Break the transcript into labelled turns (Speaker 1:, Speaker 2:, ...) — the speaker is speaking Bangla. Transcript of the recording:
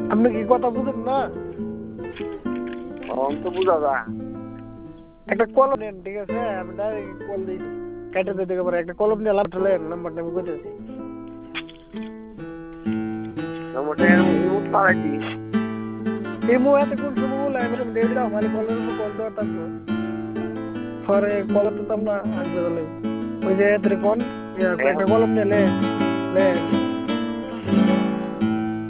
Speaker 1: আপনি কি কথা বুঝেন না?
Speaker 2: তো বুঝা যা।
Speaker 1: একটা কলম নেন, ঠিক আছে? আমি ডাইরেক্ট কল দিই, কেটে দিতে পারে। একটা কলম নিয়ে লাঠলেন, নাম্বারটা আমি কইতেছি।
Speaker 2: নম্বরটা ইমুট পাঠাইছি।
Speaker 1: এই মুহূর্তে কোন সময় বলে আমি দিয়ে দিলাম, মানে কলের উপর কল দেওয়া থাকবো। পরে কল তো আমরা আসবে, ওই যে এত কোন একটা কলম নিয়ে লে